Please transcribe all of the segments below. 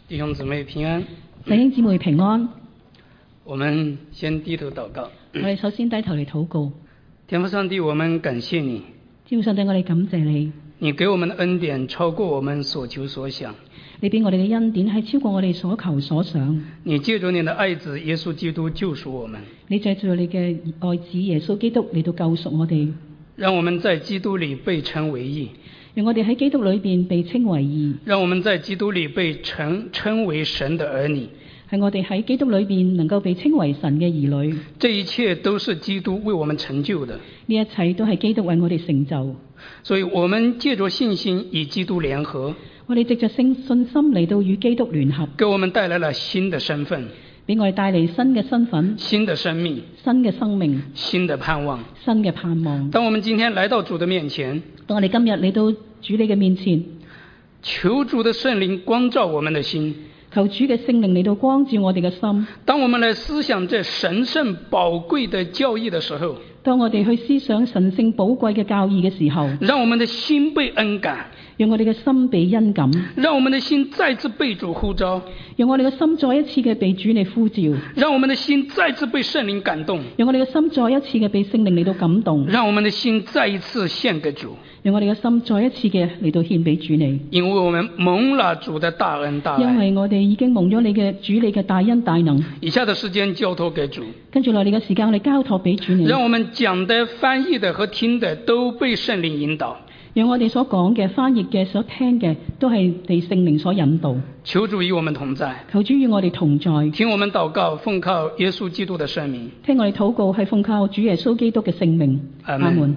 弟兄姊妹平安， 弟兄姊妹平安。 我们先低頭禱告。 我哋首先低頭嚟禱告。 天父上帝，我們感謝你。 天父上帝，我哋感謝你。 你給我們的恩典超過我們所求所想。 你俾我哋嘅恩典係超過我哋所求所想。 你借助你的愛子耶穌基督救贖我們。 你借助你嘅愛子耶穌基督嚟到救贖我哋。 讓我們在基督裏被稱為義。 讓我哋喺基督裏邊被稱為義。 讓我們在基督裏被稱為神的兒女。 係我哋喺基督裏邊能夠被稱為神嘅兒女。 這一切都是基督為我們成就的。 呢一切都係基督為我哋成就。 所以我們借着信心與基督聯合。 我哋藉着信心嚟到與基督聯合。 給我們帶來了新的身份。 俾我哋帶嚟新嘅身份。 新的生命。 新嘅生命。 新的盼望。 新嘅盼望。 當我們今天來到主的面前。 當我哋今日嚟到主你嘅面前。 求主的聖靈光照我們的心。 求主嘅聖靈嚟到光照我哋嘅心。 當我們來思想這神聖寶貴的教義的時候， 當我哋去思想神聖寶貴嘅教義嘅時候， 讓我們的心被恩感， 讓我哋嘅心被恩感， 讓我們的心再次被主呼召， 讓我哋嘅心再一次嘅被主嚟呼召， 讓我們的心再次被聖靈感動， 讓我哋嘅心再一次嘅被聖靈嚟到感動， 讓我們的心再一次獻給主， 讓我哋嘅心再一次嘅嚟到獻俾主你。 因為我們蒙了主的大恩大愛， 因為我哋已經蒙咗你嘅主你嘅大恩大能。 以下的時間交託給主， 跟住落嚟嘅時間我哋交託俾主你。 讓我們講的、翻譯的和聽的都被聖靈引導。 讓我哋所講嘅、翻譯嘅、所聽嘅，都係被聖靈所引導。 求主與我們同在。 求主與我哋同在。 聽我們禱告，奉靠耶穌基督的聖名。 聽我哋禱告，係奉靠主耶穌基督嘅聖名。阿門。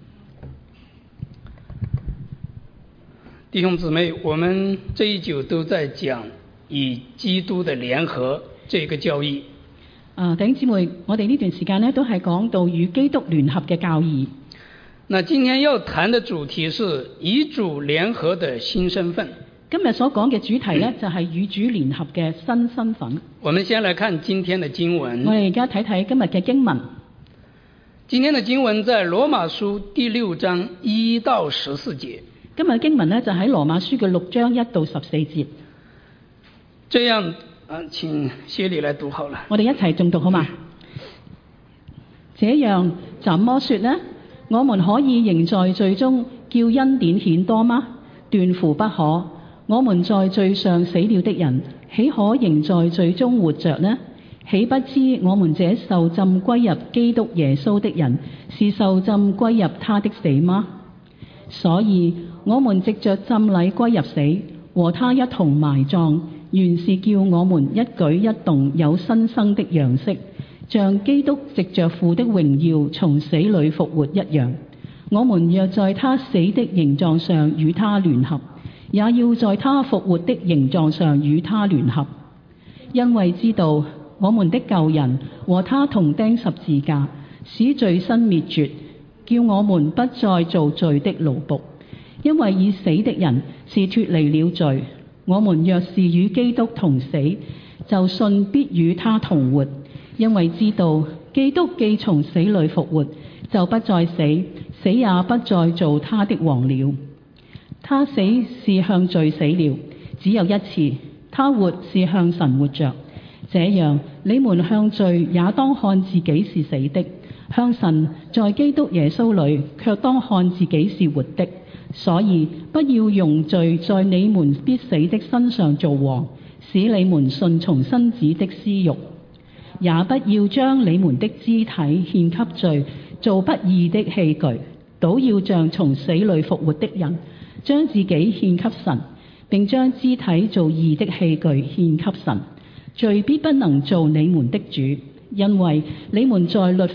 弟兄姊妹，我們這一久都在講與基督的聯合這個教義。 弟兄姊妹，我哋呢段時間呢都係講到與基督聯合嘅教義。 那今天要談的主題是與主聯合的新身份。 今日所講嘅主題呢，就係與主聯合嘅新身份。 我們先來看今天的經文。 我哋而家睇睇今日嘅經文。 今天的經文在羅馬書第6章1到14節。 今日經文呢，就喺羅馬書嘅6章1到14節。 這樣請謝禮來讀好了。 我哋一齊誦讀好嗎？這樣怎麼說呢？我們可以仍在罪中叫恩典顯多嗎？斷乎不可。我們在罪上死了的人，豈可仍在罪中活着呢？豈不知我們這受浸歸入基督耶穌的人，是受浸歸入他的死嗎？所以我們藉着浸禮歸入死，和他一同埋葬，原是叫我們一舉一動有新生的樣式，像基督藉着父的榮耀從死裏復活一樣。我們若在他死的形狀上與他聯合，也要在他復活的形狀上與他聯合，因為知道我們的舊人和他同釘十字架，使罪身滅絕，叫我們不再做罪的奴僕。因為已死的人是脫離了罪。我們若是與基督同死，就信必與他同活。因為知道基督既從死裏復活，就不再死，死也不再做他的王了。他死是向罪死了，只有一次；他活是向神活着。這樣，你們向罪也當看自己是死的，向神在基督耶穌裏卻當看自己是活的。所以不要用罪在你們必死的身上做王，使你們順從身子的私慾。也不要將你們的肢體獻給罪，做不義的器具，倒要像從死裏復活的人，將自己獻給神，並將肢體做義的器具獻給神。罪必不能做你們的主，因為你們不在律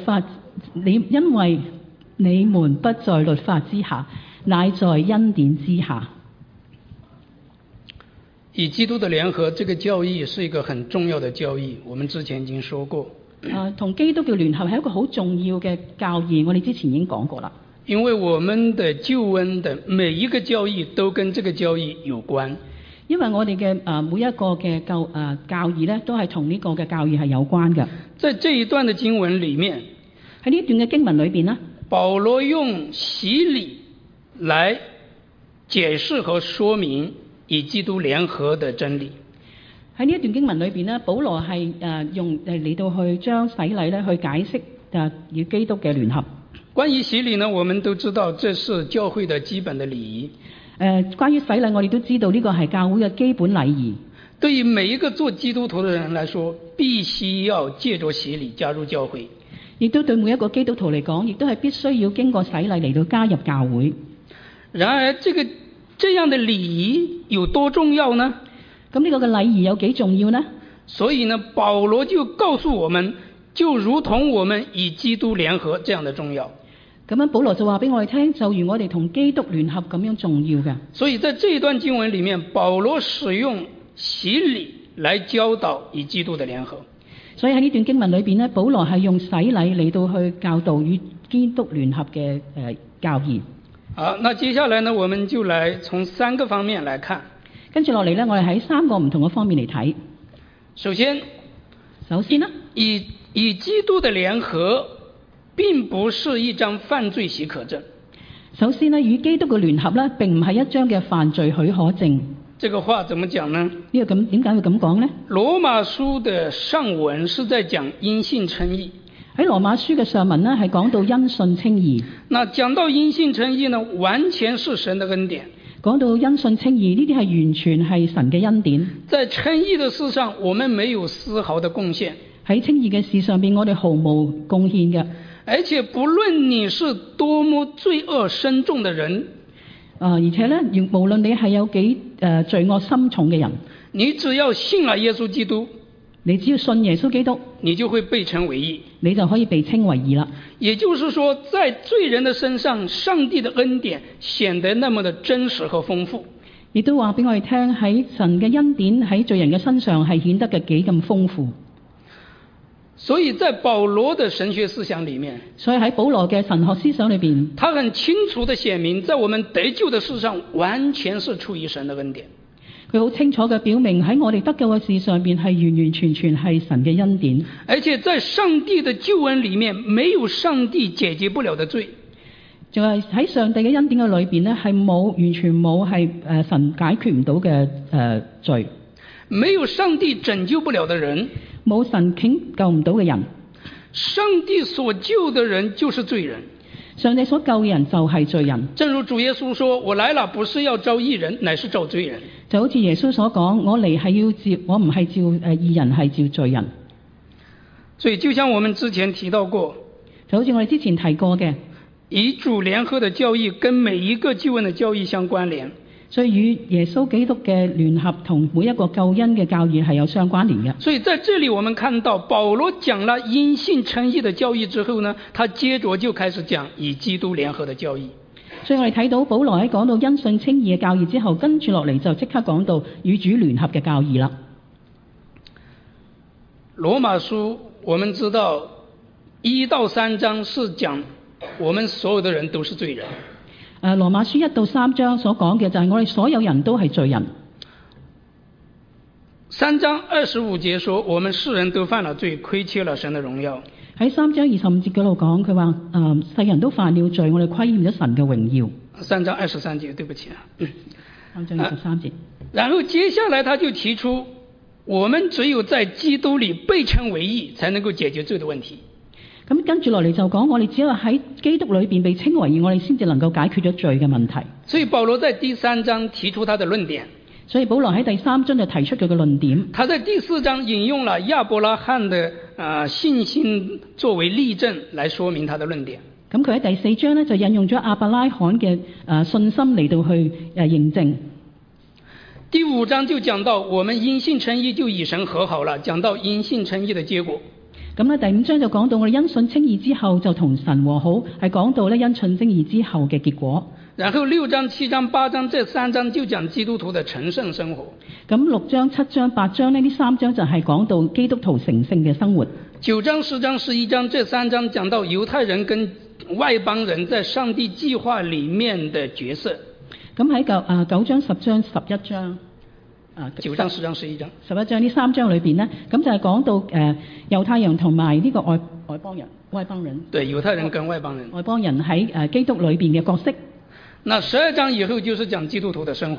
法之下，乃在恩典之下。 與基督的聯合，這個教義是一個很重要的教義，我們之前已經說過。 同基督嘅聯合係一個好重要嘅教義，我哋之前已經講過啦。 因為我們的救恩的每一個教義都跟這個教義有關。 因為我哋嘅每一個嘅教義咧，都係同呢個嘅教義係有關嘅。 在這一段的經文裡面， 喺呢段嘅經文裏邊呢， 保羅用洗禮來解釋和說明與基督聯合的真理。 喺呢一段經文裏邊呢，保羅係用嚟到去將洗禮咧去解釋與基督嘅聯合。 關於洗禮呢，我們都知道這是教會的基本的禮儀。 關於洗禮，我哋都知道呢個係教會嘅基本禮儀。 對於每一個做基督徒的人來說，必須要借着洗禮加入教會。 亦都對每一個基督徒嚟講，亦都係必須要經過洗禮嚟到加入教會。 然而，這樣的禮儀有多重要呢？ 咁呢個嘅禮儀有幾重要呢？ 所以呢，保羅就告訴我們，就如同我們與基督聯合這樣的重要。 咁樣保羅就話俾我哋聽，就如我哋同基督聯合咁樣重要嘅。 所以在這一段經文裡面，保羅使用洗禮來教導與基督的聯合。 所以喺呢段經文裏邊呢，保羅係用洗禮嚟到去教導與基督聯合嘅教義。 好，那接下來呢，我們就來從3個方面來看。 跟住落嚟呢，我哋喺3個唔同嘅方面嚟睇。首先呢， 與基督的聯合並不是一張犯罪許可證。 首先呢，與基督嘅聯合呢，並唔係一張嘅犯罪許可證。 這個話怎麼講呢？ 呢個咁點解會咁講呢？ 羅馬書的上文是在講因信稱義。 喺羅馬書嘅上文呢，係講到因信稱義。 那講到因信稱義呢，完全是神的恩典。 講到因信稱義，呢啲係完全係神嘅恩典。 在稱義的事上，我們沒有絲毫的貢獻。 喺稱義嘅事上邊，我哋毫無貢獻嘅。 而且不論你是多麼罪惡深重的人， 而且呢，無論你係有幾罪惡深重嘅人， 你只要信了耶穌基督， 你只要信耶穌基督， 你就會被稱為義， 你就可以被稱為義啦。 也就是說，在罪人的身上，上帝的恩典顯得那麼的真實和豐富。 亦都話俾我哋聽，喺神嘅恩典喺罪人嘅身上係顯得嘅幾咁豐富。 所以在保羅的神學思想裡面， 所以喺保羅嘅神學思想裏邊， 他很清楚地寫明，在我們得救的事上，完全是出於神的恩典。 佢好清楚嘅表明，喺我哋得救嘅事上邊係完完全全係神嘅恩典。 而且在上帝的救恩裡面，沒有上帝解決不了的罪。 就係喺上帝嘅恩典嘅裏邊呢，係完全冇係神解決唔到嘅罪。 沒有上帝拯救不了的人， 冇神拯救唔到嘅人。 上帝所救的人就是罪人。 上帝所救嘅人就係罪人。 正如主耶穌說，我來了不是要召義人，乃是召罪人。 就好似耶穌所講，我嚟係要召，我唔係召義人，係召罪人。 所以就像我們之前提到過， 就好似我哋之前提過嘅， 與主聯合的教義跟每一個救恩的教義相關聯。 所以與耶穌基督嘅聯合同每一個救恩嘅教義係有相關聯嘅。 所以在這裡我們看到保羅講了因信稱義的教義之後呢，他接着就開始講與基督聯合的教義。 所以我哋睇到保羅喺講到因信稱義嘅教義之後，跟住落嚟就即刻講到與主聯合嘅教義啦。 羅馬書我們知道1到3章是講我們所有的人都是罪人。 羅馬書1到3章所講嘅就係我哋所有人都係罪人。 3章25節說，我們世人都犯了罪，虧缺了神的榮耀。 喺3章25節嗰度講，佢話世人都犯了罪，我哋虧欠咗神嘅榮耀。 3章23節，對不起啊。 3章23節。 然後接下來他就提出，我們只有在基督裡被稱為義，才能夠解決罪的問題。 咁跟住落嚟就講，我哋只有喺基督裏邊被稱為義，我哋先至能夠解決咗罪嘅問題。 所以保羅在第3章提出他的論點。 所以保羅喺第3章就提出佢嘅論點。 他在第4章引用了亞伯拉罕的信心作為例證來說明他的論點。 咁佢喺第4章呢，就引用咗亞伯拉罕嘅信心嚟到去認證。 第5章就講到我們因信稱義就與神和好了，講到因信稱義的結果。 咁咧第5章就講到我哋因信稱義之後就同神和好，係講到咧因信稱義之後嘅結果。 然後6章、7章、8章這3章就講基督徒的成聖生活。 咁6章、7章、8章呢3章就係講到基督徒成聖嘅生活。 9章、10章、11章這3章講到猶太人跟外邦人在上帝計劃裡面的角色。 咁喺9章、10章、11章。 9章、10章、11章。 11章呢3章裏邊呢，咁就係講到猶太人同埋呢個外邦人。 對，猶太人跟外邦人。 外邦人喺基督裏邊嘅角色。 那12章以後就是講基督徒的生活了。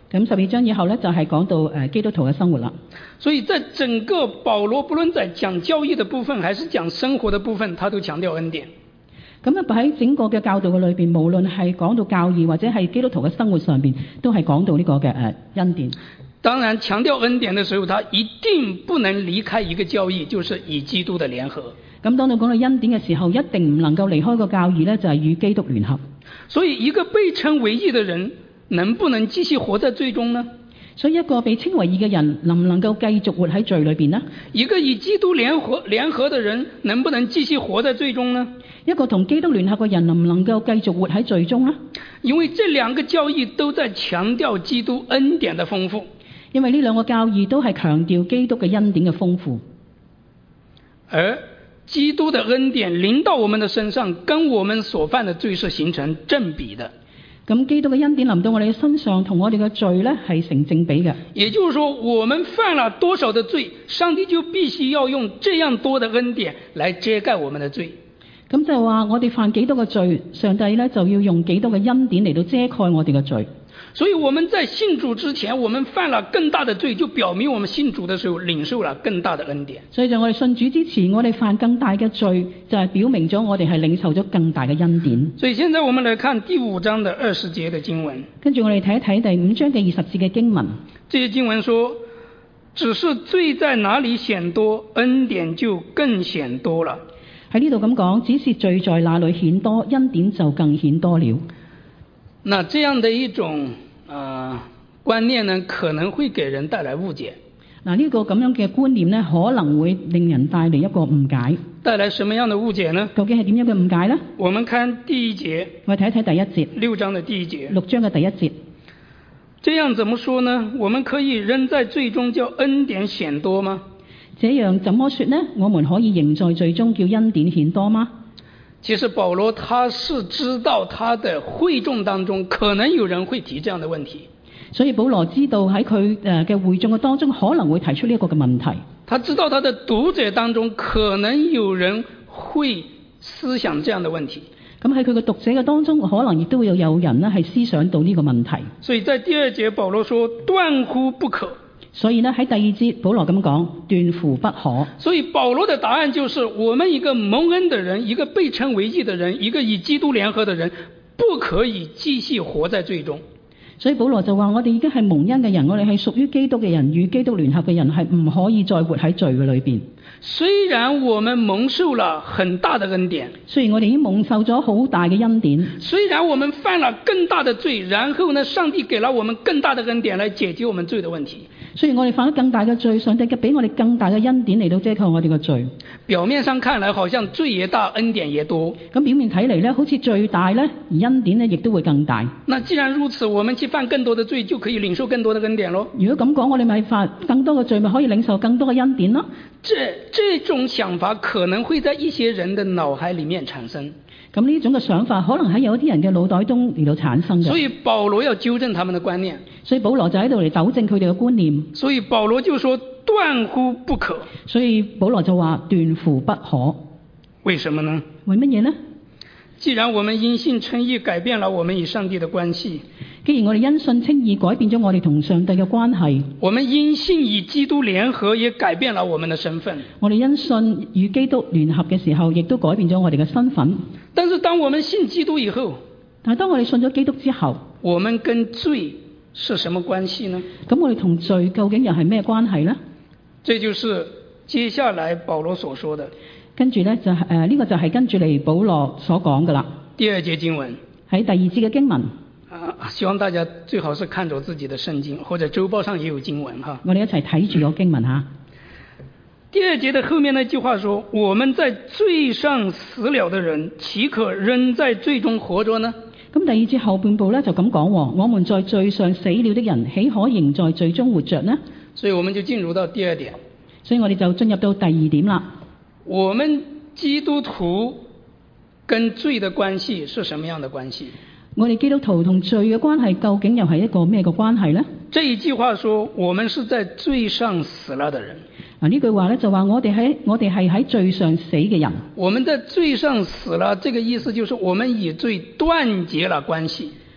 咁12章以後咧就係講到基督徒嘅生活啦。 所以在整個保羅不論在講教義的部分還是講生活的部分，他都強調恩典。 咁啊喺整個嘅教導嘅裏邊，無論係講到教義或者係基督徒嘅生活上邊，都係講到呢個嘅恩典。 當然強調恩典的時候，他一定不能離開一個教義，就是與基督的聯合。 咁當到講到恩典嘅時候，一定唔能夠離開個教義咧，就係與基督聯合。 所以一個被稱為義的人，能不能繼續活在罪中呢？ 所以一個被稱為義嘅人，能唔能夠繼續活喺罪裏邊呢？ 一個與基督聯合的人，能不能繼續活在罪中呢？ 一個同基督聯合嘅人，能唔能夠繼續活喺罪中呢？ 因為這兩個教義都在強調基督恩典的豐富。 因為呢兩個教義都係強調基督嘅恩典嘅豐富， 而基督的恩典臨到我們的身上，跟我們所犯的罪是形成正比的。 咁基督嘅恩典臨到我哋嘅身上，同我哋嘅罪咧係成正比嘅。 也就是說，我們犯了多少的罪，上帝就必須要用這樣多的恩典來遮蓋我們的罪。 咁就係話我哋犯幾多嘅罪，上帝咧就要用幾多嘅恩典嚟到遮蓋我哋嘅罪。 所以我們在信主之前，我們犯了更大的罪，就表明我們信主的時候領受了更大的恩典。 所以就我哋信主之前，我哋犯更大嘅罪，就係表明咗我哋係領受咗更大嘅恩典。 所以現在我們來看第5章的20節的經文。 跟住我哋睇一睇第5章嘅20節嘅經文。 這些經文說，只是罪在哪裡顯多，恩典就更顯多了。 喺呢度咁講，只是罪在哪裡顯多，恩典就更顯多了。 那這樣的一種觀念呢，可能會給人帶來誤解。 嗱，呢個咁樣嘅觀念呢，可能會令人帶嚟一個誤解。 帶來什麼樣的誤解呢？ 究竟係點樣嘅誤解呢？ 我們看第1節， 我哋睇一睇第1節 ，6章的第1節。 6章嘅第1節。 這樣怎麼說呢？我們可以仍在罪中叫恩典顯多嗎？ 這樣怎麼說呢？我們可以仍在罪中叫恩典顯多嗎？ 其實保羅他是知道他的會眾當中可能有人會提這樣的問題， 所以保羅知道喺佢嘅會眾嘅當中可能會提出呢一個嘅問題。 他知道他的讀者當中可能有人會思想這樣的問題。 咁喺佢嘅讀者嘅當中，可能亦都會有人呢係思想到呢個問題。 所以在第2節保羅說斷乎不可。 所以呢喺第2節保羅咁講，斷乎不可。 所以保羅的答案就是，我們一個蒙恩的人，一個被稱為義的人，一個與基督聯合的人，不可以繼續活在罪中。 所以保羅就話，我哋已經係蒙恩嘅人，我哋係屬於基督嘅人，與基督聯合嘅人，係唔可以再活喺罪嘅裏邊。 雖然我們蒙受了很大的恩典， 雖然我哋已經蒙受咗好大嘅恩典， 雖然我們犯了更大的罪，然後呢，上帝給了我們更大的恩典來解決我們罪的問題。 雖然我哋犯咗更大嘅罪，上帝嘅俾我哋更大嘅恩典嚟到遮蓋我哋嘅罪。 表面上看來，好像罪也大，恩典也多。 咁表面睇嚟咧，好似罪大咧，而恩典咧亦都會更大。 那既然如此，我們去犯更多的罪，就可以領受更多的恩典咯。 如果咁講，我哋咪犯更多嘅罪，咪可以領受更多嘅恩典咯。 這種想法可能會在一些人的腦海裡面產生。 咁呢種嘅想法可能喺有啲人嘅腦袋中嚟到產生嘅。 所以保羅要糾正他們的觀念。 所以保羅就喺度嚟糾正佢哋嘅觀念。 所以保羅就說斷乎不可。 所以保羅就話斷乎不可。 為什麼呢？ 為乜嘢呢？ 既然我們因信稱義改變了我們與上帝的關係， 既然我哋因信稱義改變咗我哋同上帝嘅關係， 我們因信與基督聯合也改變了我們的身份。 我哋因信與基督聯合嘅時候，亦都改變咗我哋嘅身份。 但是當我們信基督以後， 但係當我哋信咗基督之後， 我們跟罪是什麼關係呢？ 咁我哋同罪究竟又係咩關係呢？ 這就是接下來保羅所說的。 跟住呢，呢個就係跟住嚟保羅所講噶啦。 第2節經文， 喺第2節嘅經文。 希望大家最好是看着自己的聖經，或者週報上也有經文哈。 我哋一齊睇住個經文吓。 第2節的後面那句話說：我們在罪上死了的人，豈可仍在罪中活着呢？ 咁第2節後半部呢，就咁講，我們在罪上死了的人，豈可仍在罪中活着呢？ 所以我們就進入到第2點。 所以我哋就進入到第2點啦。 我們基督徒跟罪的關係是什麼樣的關係？ 我哋基督徒同罪嘅關係究竟又係一個咩嘅關係呢？ 這一句話說，我們是在罪上死了的人。 呢句話呢，就話我哋係喺罪上死嘅人。 我們在罪上死了，這個意思就是我們與罪斷絕了關係。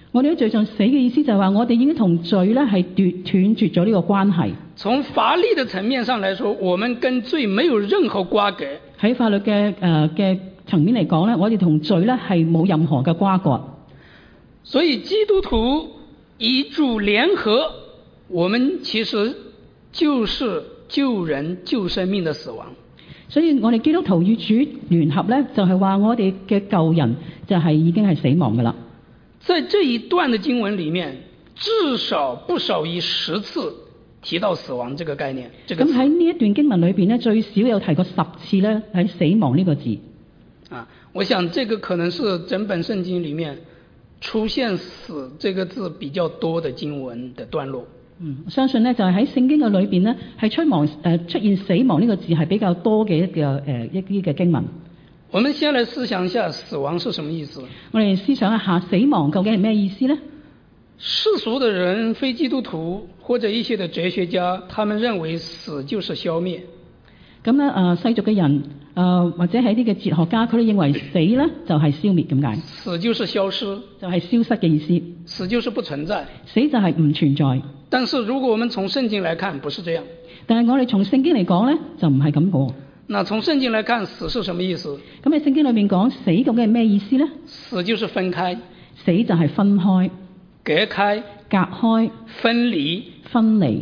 我哋喺罪上死嘅意思就係話，我哋已經同罪咧係斷絕咗呢個關係。 從法律的層面上來說，我們跟罪沒有任何瓜葛。 喺法律嘅層面嚟講咧，我哋同罪咧係冇任何嘅瓜葛。 所以基督徒與主聯合，我們其實就是救人救生命的死亡。 所以我哋基督徒與主聯合咧，就係話我哋嘅救人就係已經係死亡噶啦。 在這一段的經文裡面，至少不少於10次提到死亡這個概念。咁喺呢一段經文裏邊咧，最少有提過10次咧喺死亡呢個字。 我想這個可能是整本聖經裡面出現死這個字比較多的經文的段落。 相信呢就係喺聖經嘅裏邊呢，係出現死亡呢個字係比較多嘅一啲嘅經文。 我們先來思想一下死亡是什麼意思。 我哋思想一下死亡究竟係咩意思呢？ 世俗的人、非基督徒或者一些的哲學家，他們認為死就是消滅。 咁咧世俗嘅人或者係啲嘅哲學家，佢哋認為死咧就係消滅咁解。 死就是消失， 就係消失嘅意思。 死就是不存在， 死就係唔存在。 但是如果我們從聖經來看，不是這樣。 但係我哋從聖經嚟講咧，就唔係咁講。 那從聖經來看，死是什麼意思？ 咁喺聖經裏面講死究竟係咩意思咧？ 死就是分開， 死就係分開、 隔開、 隔開、 分離、 分離。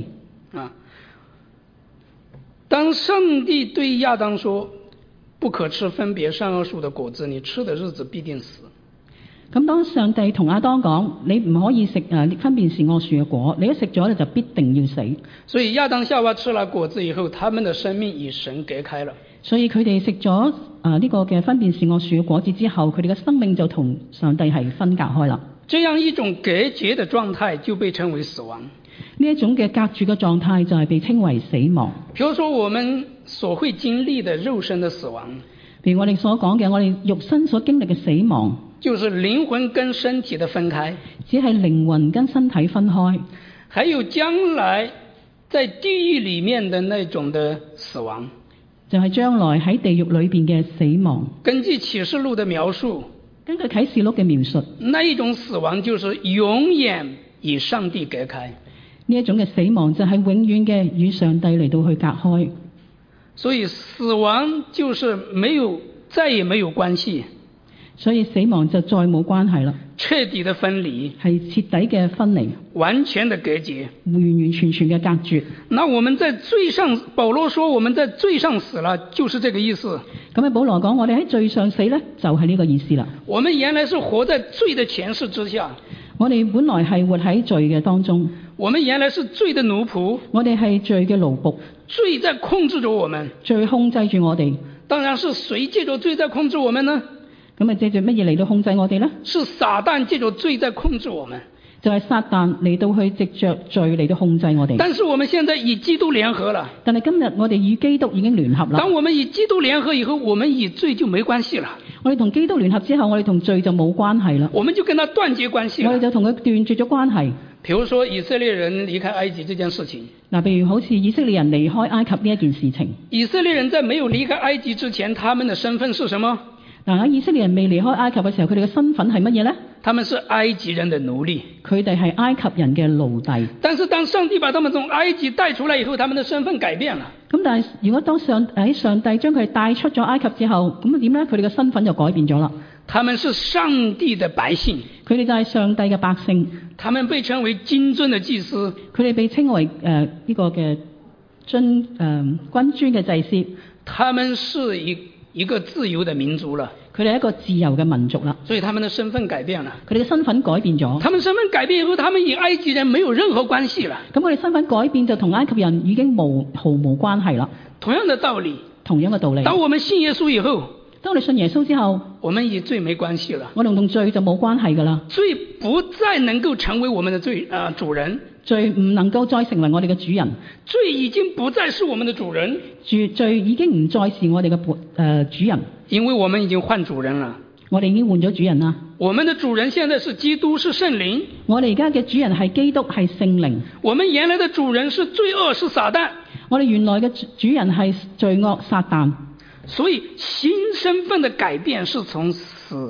當上帝對亞當說不可吃分別善惡樹的果子，你吃的日子必定死。 咁當上帝同亞當講，你唔可以食分辨善惡樹嘅果，你一食咗你就必定要死。 所以亞當夏娃吃了果子以後，他們的生命與神隔開了。 所以佢哋食咗呢個嘅分辨善惡樹嘅果子之後，佢哋嘅生命就同上帝係分隔開啦。 這樣一種隔絕的狀態就被稱為死亡。 呢一種嘅隔住嘅狀態就係被稱為死亡。 譬如說我們所會經歷的肉身的死亡， 譬如我哋所講嘅，我哋肉身所經歷嘅死亡， 就是靈魂跟身體的分開， 只係靈魂跟身體分開。 還有將來在地獄裡面的那種的死亡， 就係將來喺地獄裏邊嘅死亡。 根據啟示錄的描述， 根據啟示錄嘅描述， 那一種死亡就是永遠與上帝隔開。 呢一種嘅死亡就係永遠嘅與上帝嚟到去隔開。 所以死亡就是再也沒有關係。 所以死亡就再冇關係啦。 徹底的分離， 係徹底嘅分離， 完全的隔絕， 完完全全嘅隔絕。 那我們在罪上，保羅說我們在罪上死了，就是這個意思。 咁喺保羅講，我哋喺罪上死咧，就係呢個意思啦。 我們原來是活在罪的權勢之下， 我哋本來係活喺罪嘅當中。 我們原來是罪的奴僕， 我哋係罪嘅奴僕， 罪在控制着我們， 罪控制住我哋。 當然是誰借着罪在控制我們呢？ 咁啊，借住乜嘢嚟到控制我哋呢？ 是撒旦借着罪在控制我們， 就係撒旦嚟到去藉着罪嚟到控制我哋。 但是我們現在與基督聯合了。 但係今日我哋與基督已經聯合啦。 當我們與基督聯合以後，我們與罪就沒關係了。 我哋同基督聯合之後，我哋同罪就冇關係啦。 我們就跟他斷絕關係了。 我哋就同佢斷絕咗關係。 譬如說以色列人離開埃及這件事情， 譬如好似以色列人離開埃及呢一件事情。 以色列人在沒有離開埃及之前，他們的身份是什麼？ 喺以色列人未離開埃及嘅時候，佢哋嘅身份係乜嘢呢？ 他們是埃及人的奴隸， 佢哋係埃及人嘅奴隸。 但是當上帝把他們從埃及帶出來以後，他們的身份改變了。 咁但係如果當上帝將佢哋帶出咗埃及之後，咁點呢？佢哋嘅身份就改變咗啦。 他們是上帝的百姓， 佢哋就係上帝嘅百姓。 他們被稱為君尊的祭司， 佢哋被稱為呢個嘅君尊嘅祭司。 他們是一個自由的民族了， 佢哋係一個自由嘅民族啦， 所以他們的身份改變了。 佢哋嘅身份改變咗。 他們身份改變以後，他們與埃及人沒有任何關係了。 咁佢哋身份改變就同埃及人已經毫無關係啦。 同樣的道理， 同樣嘅道理。 當我們信耶穌以後， 當我哋信耶穌之後， 我們與罪沒關係了。 我哋同罪就冇關係噶啦。 罪不再能夠成為我們的主人。 罪唔能夠再成為我哋嘅主人。 罪已經不再是我們的主人。 罪已經唔再是我哋嘅主人。 因為我們已經換主人了。 我哋已經換咗主人啦。 我們的主人現在是基督，是聖靈。 我哋而家嘅主人係基督，係聖靈。 我們原來的主人是罪惡，是撒旦。 我哋原來嘅主人係罪惡撒旦。 所以新身份的改變是從死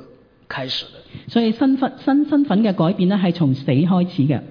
開始的。 所以新身份嘅改變咧，係從死開始嘅。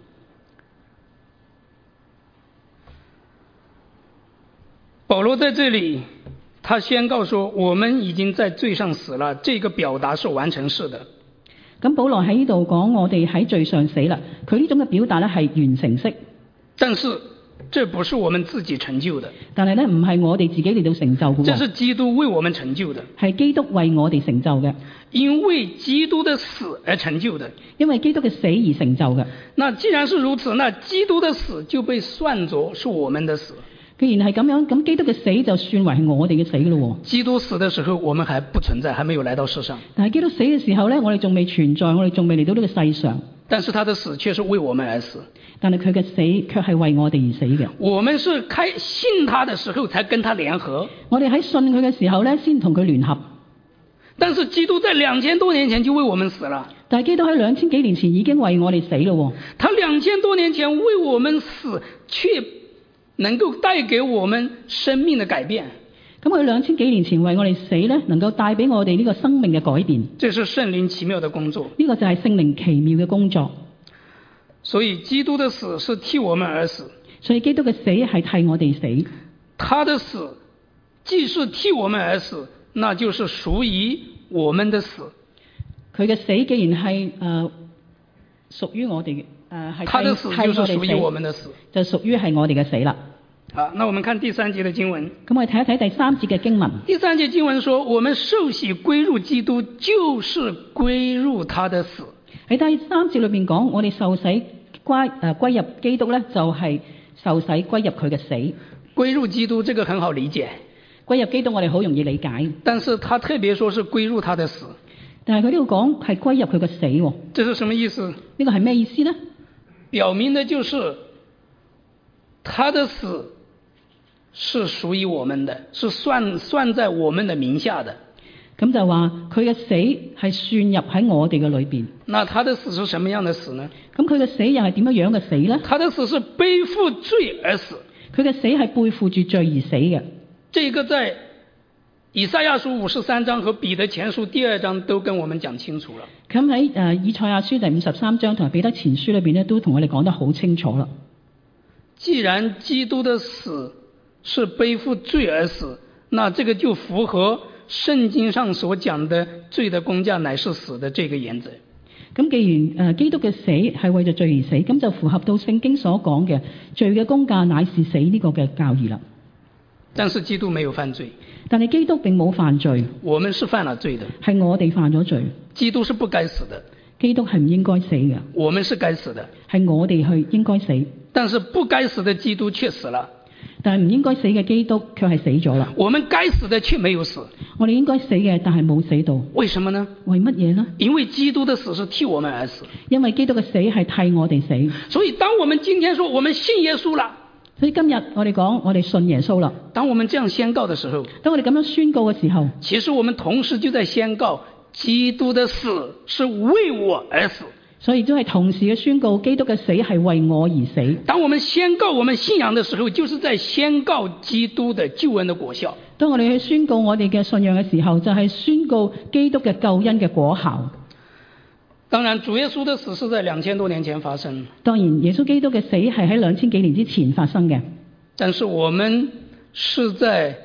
保羅在這裡，他宣告說：我們已經在罪上死了。這個表達是完成式的。 咁保羅喺呢度講我哋喺罪上死啦，佢呢種嘅表達咧係完成式。 但是這不是我們自己成就的。 但係咧唔係我哋自己嚟到成就嘅。 這是基督為我們成就的。 係基督為我哋成就嘅。 因為基督的死而成就的。 因為基督嘅死而成就嘅。 那既然是如此，那基督的死就被算作是我們的死。 既然係咁樣，咁基督嘅死就算為係我哋嘅死咯。 基督死的時候，我們還不存在，還沒有來到世上。 但係基督死嘅時候咧，我哋仲未存在，我哋仲未嚟到呢個世上。 但是他的死卻是為我們而死。 但係佢嘅死卻係為我哋而死嘅。 我們是信他的時候才跟他聯合。 我哋喺信佢嘅時候咧，先同佢聯合。 但是基督在2000多年前就為我們死了。 但係基督喺2000幾年前已經為我哋死咯。 他2000多年前為我們死，卻能夠帶給我們生命的改變。 咁佢2000幾年前為我哋死咧，能夠帶俾我哋呢個生命嘅改變。 這是聖靈奇妙的工作。 呢個就係聖靈奇妙嘅工作。 所以基督的死是替我們而死。 所以基督嘅死係替我哋死。 他的死既是替我們而死，那就是屬於我們的死。 佢嘅死既然係屬於我哋嘅，係他的死就是屬於我們的死， 就屬於係我哋嘅死啦。 好，那我們看第3節的經文。 咁我哋睇一睇第3節嘅經文。 第3節經文說：我們受洗歸入基督，就是歸入他的死。 喺第3節裏邊講，我哋受洗歸入基督咧，就係受洗歸入佢嘅死。 歸入基督，這個很好理解。 歸入基督，我哋好容易理解。 但是他特別說是歸入他的死。 但係佢呢度講係歸入佢嘅死喎。 這是什麼意思？ 呢個係咩意思呢？ 表明的就是他的死是屬於我們的，是算在我們的名下的。 咁就話佢嘅死係算入喺我哋嘅裏邊。 那他的死是什麼樣的死呢？ 咁佢嘅死又係點樣嘅死呢？ 他的死是背負罪而死。 佢嘅死係背負住罪而死嘅。 這個在以賽亞書53章和彼得前書第2章都跟我們講清楚了。 咁喺以賽亞書第53章同埋彼得前書裏邊咧，都同我哋講得好清楚啦。 既然基督的死是背負罪而死，那這個就符合聖經上所講的罪的工價乃是死的這個原則。 咁既然基督嘅死係為咗罪而死，咁就符合到聖經所講嘅罪嘅工價乃是死呢個嘅教義啦。 但是基督沒有犯罪。 但係基督並冇犯罪。 我們是犯了罪的。 係我哋犯咗罪。 基督是不該死的。 基督係唔應該死嘅。 我們是該死的。 係我哋去應該死。 但是不該死的基督卻死了。 但係唔應該死嘅基督卻係死咗啦。 我們該死的卻沒有死。 我哋應該死嘅，但係冇死到。 為什麼呢？ 為乜嘢呢？ 因為基督的死是替我們而死。 因為基督嘅死係替我哋死。 所以當我們今天說我們信耶穌了， 所以今日我哋講我哋信耶穌啦。 當我們這樣宣告的時候， 當我哋咁樣宣告嘅時候， 其實我們同時就在宣告基督的死是為我而死。 所以都係同時嘅宣告基督嘅死係為我而死。 當我們宣告我們信仰的時候，就是在宣告基督的救恩的果效。 當我哋去宣告我哋嘅信仰嘅時候，就係宣告基督嘅救恩嘅果效。 當然主耶穌的死是在2000多年前發生。 當然耶穌基督嘅死係喺2000幾年之前發生嘅。 但是我們是在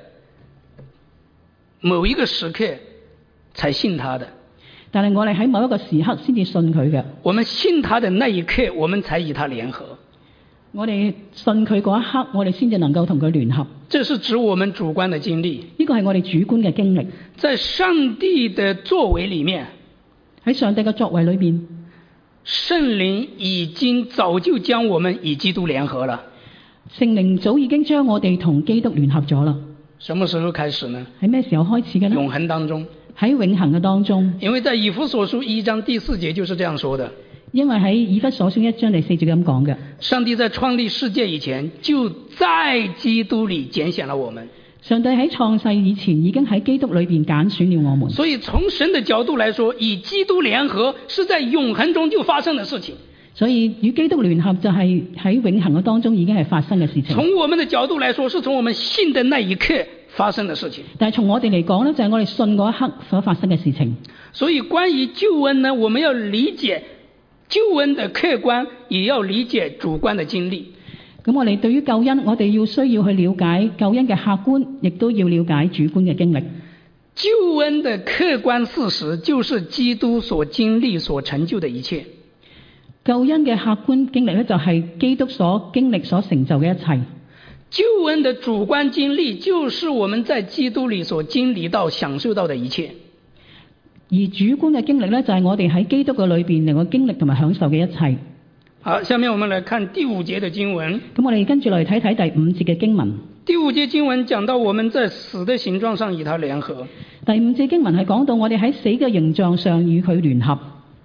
某一個時刻才信他的。 但係我哋喺某一個時刻先至信佢嘅。 我們信他的那一刻，我們才與他聯合。 我哋信佢嗰一刻，我哋先至能夠同佢聯合。 這是指我們主觀的經歷。 呢個係我哋主觀嘅經歷。 在上帝的作為裏面， 喺上帝嘅作為裏邊， 聖靈已經早就將我們與基督聯合了。 聖靈早已經將我哋同基督聯合咗啦。 什麼時候開始呢？ 喺咩時候開始嘅呢？ 永恆當中。 喺永恆嘅當中。 因為在以弗所書1章第4節就是這樣說的。 因為喺以弗所書1章第4節咁講嘅。 上帝在創立世界以前，就在基督裏揀選了我們。 上帝喺創世以前已經喺基督裏邊揀選了我們。 所以從神的角度來說，與基督聯合是在永恆中就發生的事情。 所以與基督聯合就係喺永恆嘅當中已經係發生嘅事情。 從我們的角度來說，是從我們信的那一刻發生的事情。 但係從我哋嚟講呢，就係我哋信嗰一刻所發生嘅事情。 所以關於救恩呢，我們要理解救恩的客觀，也要理解主觀的經歷。 咁我哋對於救恩，我哋需要去了解救恩嘅客觀，亦都要了解主觀嘅經歷。 救恩的客觀事實就是基督所經歷所成就的一切。 救恩嘅客觀經歷呢，就係基督所經歷所成就嘅一切。 救恩的主觀經歷就是我們在基督裏所經歷到享受到的一切。 而主觀嘅經歷呢，就係我哋喺基督嘅裏邊能夠經歷同埋享受嘅一切。 好，下面我們來看第5節的經文。 咁我哋跟住嚟睇睇第5節嘅經文。 第5節經文講到我們在死的形狀上與他聯合。 第5節經文係講到我哋喺死嘅形狀上與佢聯合。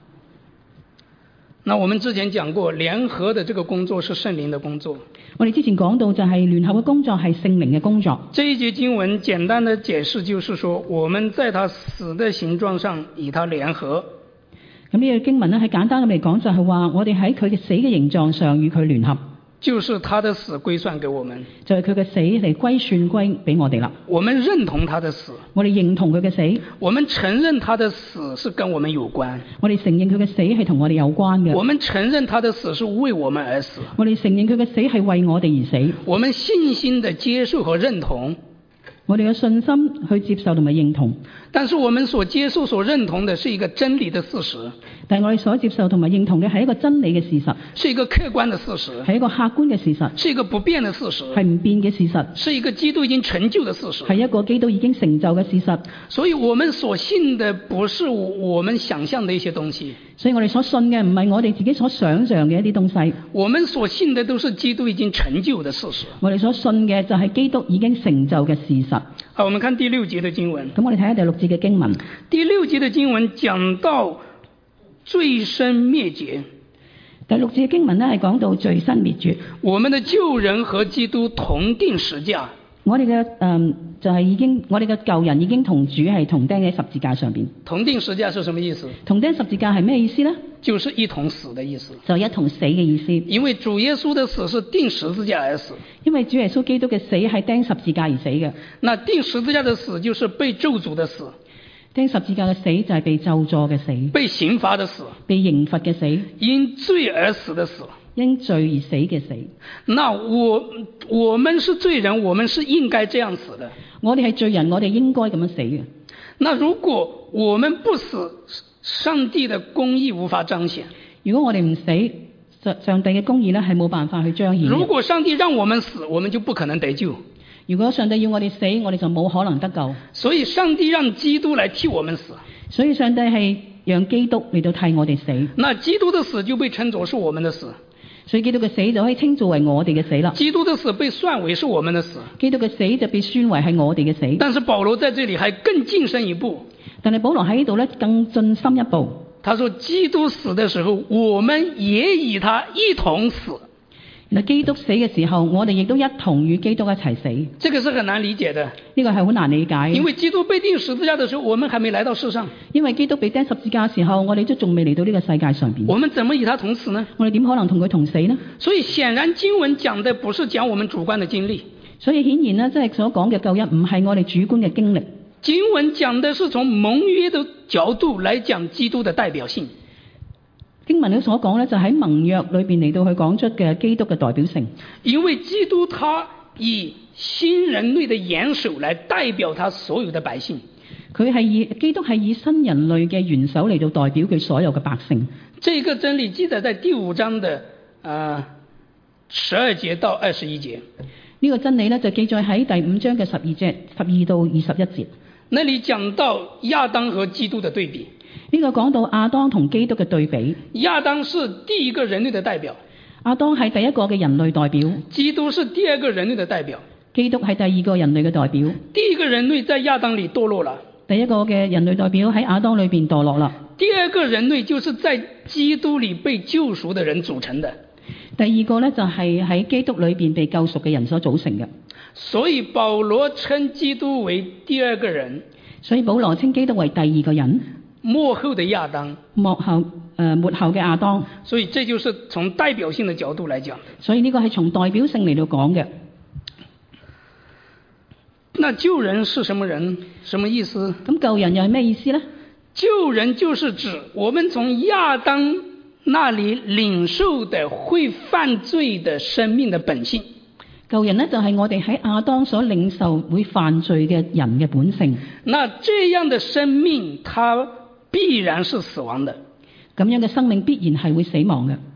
那我們之前講過，聯合的這個工作是聖靈的工作。 我哋之前講到就係聯合嘅工作係聖靈嘅工作。 這一節經文簡單的解釋就是說，我們在他死的形狀上與他聯合。 咁呢個經文咧，喺簡單咁嚟講就係話，我哋喺佢嘅死嘅形狀上與佢聯合。 就是他的死歸算給我們， 就係佢嘅死嚟歸算歸俾我哋啦。 我們認同他的死， 我哋認同佢嘅死， 我們承認他的死是跟我們有關， 我哋承認佢嘅死係同我哋有關嘅。 我們承認他的死是為我們而死， 我哋承認佢嘅死係為我哋而死。 我們信心的接受和認同， 我哋嘅信心去接受同埋認同。 但是我們所接受所認同的是一個真理的事實， 但係我哋所接受同埋認同嘅係一個真理嘅事實， 是一個客觀的事實， 係一個客觀嘅事實， 是一個不變的事實， 係唔變嘅事實， 是一個基督已經成就的事實， 係一個基督已經成就嘅事實。 所以我們所信的不是我們想象的一些東西， 所以我哋所信嘅唔係我哋自己所想象嘅一啲東西， 我們所信的都是基督已經成就的事實。 我哋所信嘅就係基督已經成就嘅事實。 好，我們看第6節的經文。 咁我哋睇下第6節嘅經文。 第6節的經文講到罪身滅絕。 第6節嘅經文呢係講到罪身滅絕。 我們的舊人和基督同釘十架。 我哋嘅就係已經，我哋嘅舊人已經同主係同釘喺十字架上邊。 同釘十架是什麼意思？ 同釘十字架係咩意思呢？ 就是一同死的意思。 就一同死嘅意思。 因為主耶穌的死是釘十字架而死。 因為主耶穌基督嘅死係釘十字架而死嘅。 那釘十字架的死就是被咒詛的死。 釘十字架嘅死就係被咒詛嘅死。 被刑罰的死。 被刑罰嘅死。 因罪而死的死。 因罪而死嘅死。 那我們是罪人，我們是應該這樣死的。 我哋係罪人，我哋應該咁樣死嘅。 那如果我們不死，上帝的公義無法彰顯。 如果我哋唔死，上帝嘅公義呢係冇辦法去彰顯。 如果上帝讓我們死，我們就不可能得救。 如果上帝要我哋死，我哋就冇可能得救。 所以上帝讓基督來替我們死。 所以上帝係讓基督嚟到替我哋死。 那基督的死就被稱作是我們的死。 所以基督嘅死就可以稱作為我哋嘅死啦。 基督的死被算為是我們的死。 基督嘅死就被算為係我哋嘅死。 但是保羅在這裡還更進深一步。 但係保羅喺呢度咧更進深一步。 他說基督死的時候，我們也與他一同死。 嗱，基督死嘅時候，我哋亦都一同與基督一齊死。 這個是很難理解的。 呢個係好難理解。 因為基督被釘十字架的時候，我們還沒來到世上。 因為基督被釘十字架嘅時候，我哋都仲未嚟到呢個世界上邊。 我們怎麼與他同死呢？ 我哋點可能同佢同死呢？ 所以顯然經文講的不是講我們主觀的經歷。 所以顯然呢，即係所講嘅救恩唔係我哋主觀嘅經歷。 經文講的是從盟約的角度來講基督的代表性。 經文所講呢，就喺盟約裏邊嚟到去講出嘅基督嘅代表性。 因為基督他以新人類的元首來代表他所有的百姓。 佢係基督係以新人類嘅元首嚟到代表佢所有嘅百姓。 這個真理記載在第5章的12節到21節。 呢個真理呢，就記載喺第5章嘅12到21節。 那裡講到亞當和基督的對比。 呢個講到亞當同基督嘅對比。 亞當是第一個人類的代表。 亞當係第一個嘅人類代表。 基督是第二個人類的代表。 基督係第二個人類嘅代表。 第一個人類在亞當裡墮落了。 第一個嘅人類代表喺亞當裏邊墮落啦。 第二個人類就是在基督裡被救贖的人組成的。 第二個呢，就係喺基督裏邊被救贖嘅人所組成嘅。 所以保羅稱基督為第二個人。 所以保羅稱基督為第二個人。 末後的亞當。 末後嘅亞當。 所以這就是從代表性的角度來講。 所以呢個係從代表性嚟到講嘅。 那救人是什么人？什么意思？ 咁救人又係咩意思呢？ 救人就是指我們從亞當那裡領受的會犯罪的生命的本性。 救人呢，就係我哋喺亞當所領受會犯罪嘅人嘅本性。 那這樣的生命，它必然是死亡的。 咁樣嘅生命必然係會死亡嘅。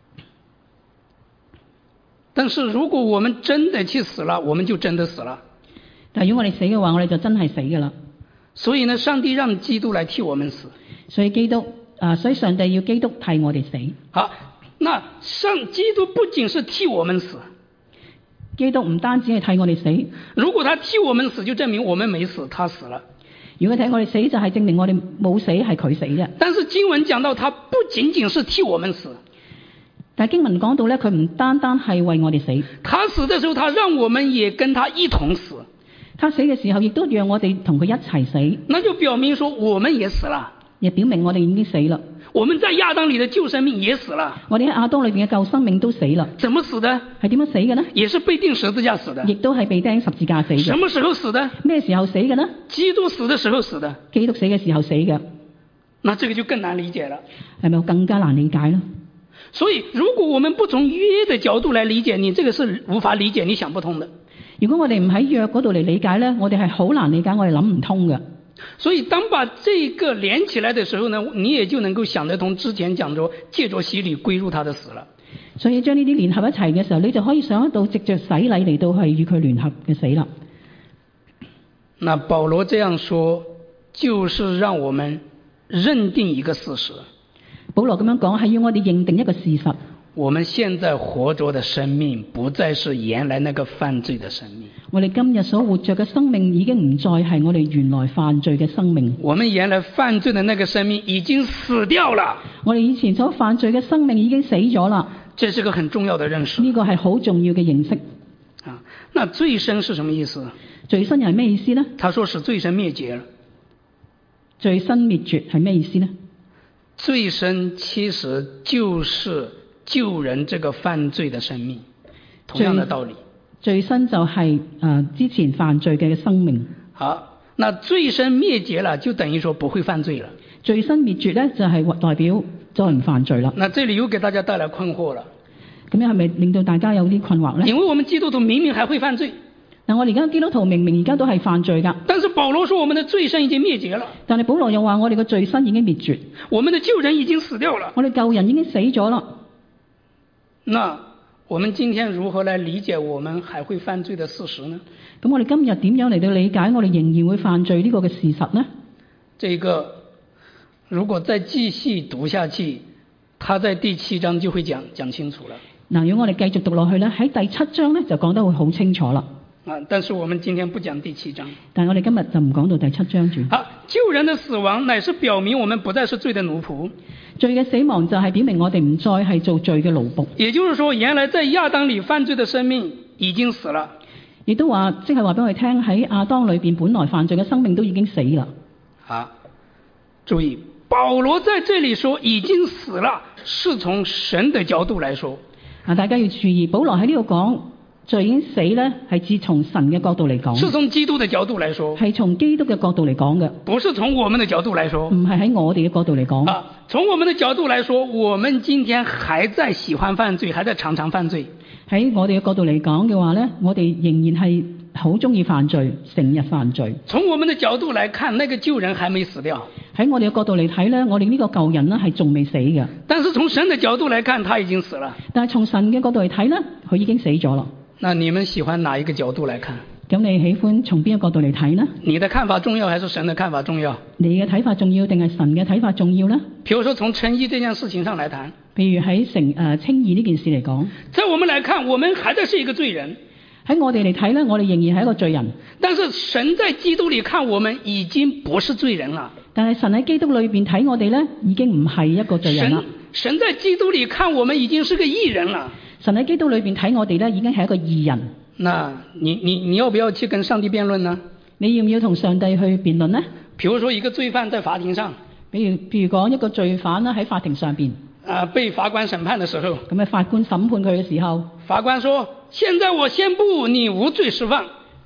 但是如果我們真的去死了，我們就真的死了。 但係如果我哋死嘅話，我哋就真係死㗎啦。 所以呢，上帝讓基督來替我們死。 所以上帝要基督替我哋死。 好，那基督不僅是替我們死， 基督唔單止係替我哋死。 如果他替我們死，就證明我們沒死，他死了。 如果替我哋死，就係證明我哋冇死，係佢死嘅。 但是經文講到，他不僅僅是替我們死。 但係經文講到咧，佢唔單單係為我哋死。 他死的時候，他讓我們也跟他一同死。 他死嘅時候，亦都讓我哋同佢一齊死。 那就表明說，我們也死了。 亦表明我哋已經死啦。 我們在亞當裏的舊生命也死了。 我哋喺亞當裏邊嘅舊生命都死啦。 怎麼死的？ 係點樣死嘅呢？ 也是被釘十字架死的。 亦都係被釘十字架死嘅。 什麼時候死的？ 咩時候死嘅呢？ 基督死的時候死的。 基督死嘅時候死嘅。 那這個就更難理解了。 係咪更加難理解呢？ 所以如果我們不從約的角度來理解，你這個是無法理解，你想不通的。 如果我哋唔喺約嗰度嚟理解呢，我哋係好難理解，我哋諗唔通嘅。 所以當把這個連起來的時候呢，你也就能夠想得通之前講着借着洗禮歸入他的死了。 所以將呢啲聯合一齊嘅時候，你就可以想得到藉着洗禮嚟到係與佢聯合嘅死啦。 那保羅這樣說，就是讓我們認定一個事實。 保羅咁樣講係要我哋認定一個事實。 我們現在活着的生命不再是原來那個犯罪的生命。 我哋今日所活着嘅生命已經唔再係我哋原來犯罪嘅生命。 我們原來犯罪的那個生命已經死掉了。 我哋以前所犯罪嘅生命已經死咗啦。 這是個很重要的認識。 呢個係好重要嘅認識。 啊，那罪身是什麼意思？ 罪身又係咩意思呢？ 他說使罪身滅絕了。 罪身滅絕係咩意思呢？ 罪身其實就是救人這個犯罪的生命，同樣的道理。 罪身就係之前犯罪嘅生命。 好，那罪身滅絕了，就等於說不會犯罪了。 罪身滅絕呢，就係代表再唔犯罪啦。 那這裡又給大家帶來困惑了。 咁樣係咪令到大家有啲困惑呢？ 因為我們基督徒明明還會犯罪。 嗱，我哋而家基督徒明明而家都係犯罪㗎。 但是保羅說我們的罪身已經滅絕了。 但係保羅又話我哋嘅罪身已經滅絕。 我們的舊人已經死掉了。 我哋舊人已經死咗啦。 那我們今天如何來理解我們還會犯罪的事實呢？ 咁我哋今日點樣嚟到理解我哋仍然會犯罪呢個嘅事實呢？ 這個如果再繼續讀下去，他在第7章就會講清楚了。 嗱，如果我哋繼續讀落去咧，喺第7章咧就講得會好清楚啦。 但是我們今天不講第7章。 但係我哋今日就唔講到第7章住。 好，舊人的死亡乃是表明我們不再是罪的奴僕。 罪嘅死亡就係表明我哋唔再係做罪嘅奴僕。 也就是說，原來在亞當裏犯罪的生命已經死了。 亦都話，即係話俾我哋聽，喺亞當裏邊本來犯罪嘅生命都已經死啦。 好，注意，保羅在這裏說已經死了，是從神的角度來說。 大家要注意，保羅喺呢度講罪已經死咧，係指從神嘅角度嚟講。 是從基督的角度來說。 係從基督嘅角度嚟講嘅。 不是從我們的角度來說。 唔係喺我哋嘅角度嚟講。 啊，從我們的角度來說，我們今天還在喜歡犯罪，還在常常犯罪。喺我哋嘅角度嚟講嘅話咧，我哋仍然係好中意犯罪，成日犯罪。 從我們的角度來看，那個舊人還沒死掉。 喺我哋嘅角度嚟睇咧，我哋呢個舊人咧係仲未死嘅。 但是從神的角度來看，他已經死了。 但係從神嘅角度嚟睇咧，佢已經死咗啦。 那你們喜歡哪一個角度來看？ 咁你喜歡從邊個角度嚟睇呢？ 你的看法重要還是神的看法重要？ 你嘅睇法重要定係神嘅睇法重要呢？ 譬如說從稱義這件事情上來談。 譬如喺稱義呢件事嚟講。 在我們來看，我們還在是一個罪人。 喺我哋嚟睇呢，我哋仍然係一個罪人。 但是神在基督裏看我們已經不是罪人了。 但係神喺基督裏邊睇我哋呢，已經唔係一個罪人啦。 神在基督裏看我們已經是個義人了。 神喺基督裏邊睇我哋呢，已經係一個義人。 那你要不要去跟上帝辯論呢？ 你要唔要同上帝去辯論呢？ 譬如說一個罪犯在法庭上， 譬如講一個罪犯啦喺法庭上邊， 被法官審判的時候， 咁啊法官審判佢嘅時候， 法官說：現在我宣布你無罪釋放。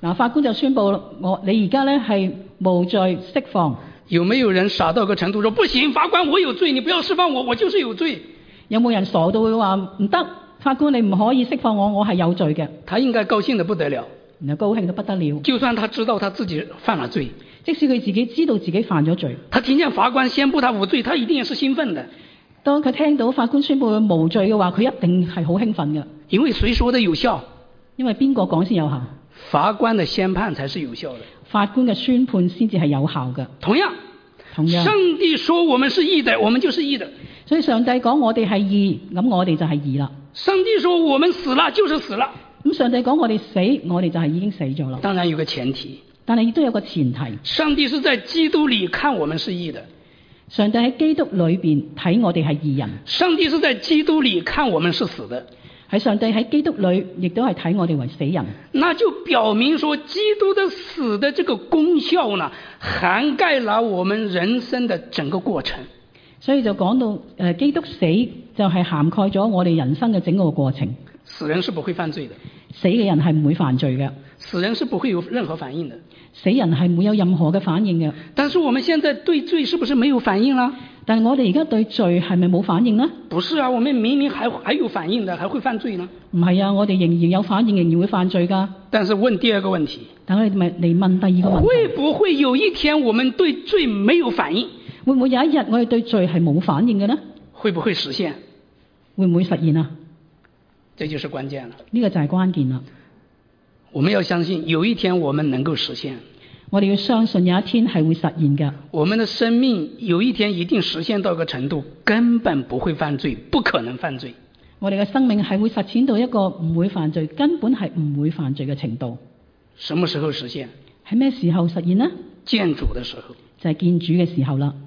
嗱，法官就宣布你而家咧係無罪釋放。 有沒有人傻到個程度說不行，法官我有罪，你不要釋放我，我就是有罪？ 有冇人傻到會話唔得？法官你唔可以釋放我，我係有罪嘅。 他應該高興得不得了， 然後高興得不得了。 就算他知道他自己犯了罪， 即使佢自己知道自己犯咗罪， 他聽見法官宣布他無罪，他一定也是興奮的。 當佢聽到法官宣布佢無罪嘅話，佢一定係好興奮嘅。 因為誰說的有效？ 因為邊個講先有效？ 法官的宣判才是有效的。 法官嘅宣判先至係有效嘅。 同樣，上帝說我們是義的，我們就是義的。 所以上帝講我哋係義，咁我哋就係義啦。 上帝說我們死了，就是死了。 咁上帝講我哋死，我哋就係已經死咗啦。 當然有個前提， 但係亦都有個前提。 上帝是在基督裏看我們是義的。 上帝喺基督裏邊睇我哋係義人。 上帝是在基督裏看我們是死的。 喺上帝喺基督裏亦都係睇我哋為死人。 那就表明說基督的死的這個功效呢，涵蓋了我們人生的整個過程。 所以就講到基督死就係涵蓋咗我哋人生嘅整個過程。 死人是不會犯罪的。 死嘅人係唔會犯罪嘅。 死人是不會有任何反應的。 死人係唔會有任何嘅反應嘅。 但是我們現在對罪是不是沒有反應啦？ 但係我哋而家對罪係咪冇反應呢？ 不是啊，我們明明還有反應的，還會犯罪呢？ 唔係啊，我哋仍然有反應，仍然會犯罪㗎。 但是問第二個問題， 但我哋咪嚟問第二個問題， 會不會有一天我們對罪沒有反應？ 會唔會有一日我哋對罪係冇反應嘅呢？ 會不會實現？ 會唔會實現啊？ 這就是關鍵了。 呢個就係關鍵啦。 我們要相信有一天我們能夠實現。 我哋要相信有一天係會實現嘅。 我們的生命有一天一定實現到一個程度，根本不會犯罪，不可能犯罪。 我哋嘅生命係會實踐到一個唔會犯罪，根本係唔會犯罪嘅程度。 什麼時候實現？ 喺咩時候實現呢？ 見主的時候。 就係見主嘅時候啦。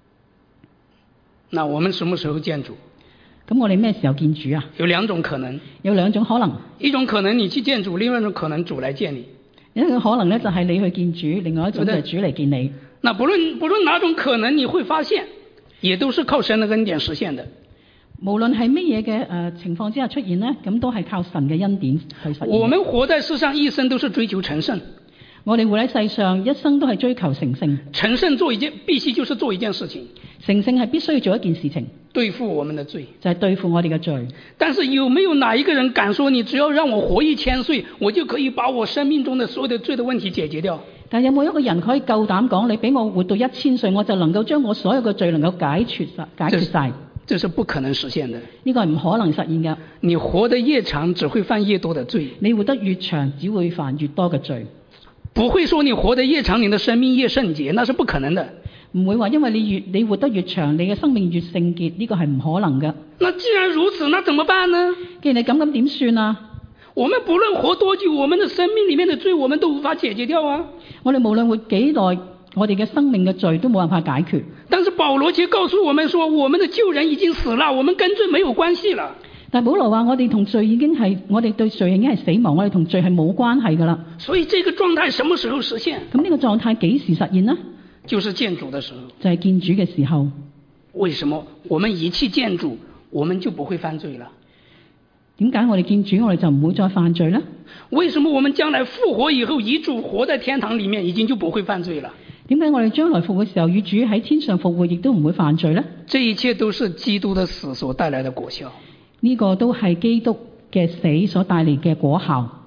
那我們什麼時候見主？ 咁我哋咩時候見主啊？ 有兩種可能。 有兩種可能。 一種可能你去見主，另外一種可能主來見你。 一種可能呢，就係你去見主，另外一種就係主嚟見你。 那不論哪種可能，你會發現，也都是靠神的恩典實現的。 無論係乜嘢嘅情況之下出現呢，咁都係靠神嘅恩典去實現。 我們活在世上一生都是追求成聖。 我哋活喺世上一生都係追求成聖。 成聖必須就是做一件事情。 成聖係必須要做一件事情。 對付我們的罪。 就係對付我哋嘅罪。 但是有沒有哪一個人敢說，你只要讓我活1000歲，我就可以把我生命中的所有的罪的問題解決掉？ 但有冇一個人可以夠膽講，你俾我活到1000歲，我就能夠將我所有嘅罪能夠解決晒？ 這是不可能實現的。 呢個係唔可能實現嘅。 你活得越長，只會犯越多的罪。 你活得越長，只會犯越多嘅罪。 不會說你活得越長，你的生命越聖潔，那是不可能的。 唔會話因為你活得越長，你嘅生命越聖潔，呢個係唔可能嘅。 那既然如此，那怎麼辦呢？ 既然你咁點算啊？ 我們不論活多久，我們的生命裏面的罪，我們都無法解決掉啊。 我哋無論活幾耐，我哋嘅生命嘅罪都冇辦法解決。 但是保羅卻告訴我們說，我們的舊人已經死了，我們跟罪沒有關係了。 但保羅話我哋同罪已經係，我哋對罪已經係死亡，我哋同罪係冇關係噶啦。 所以這個狀態什麼時候實現？ 咁呢個狀態幾時實現呢？ 就是見主的時候。 就係見主嘅時候。 為什麼我們一去見主，我們就不會犯罪了？ 點解我哋見主，我哋就唔會再犯罪呢？ 為什麼我們將來復活以後，與主活在天堂裏面，已經就不會犯罪了？ 點解我哋將來復活嘅時候，與主喺天上復活，亦都唔會犯罪呢？ 這一切都是基督的死所帶來的果效。 呢個都係基督嘅死所帶嚟嘅果效。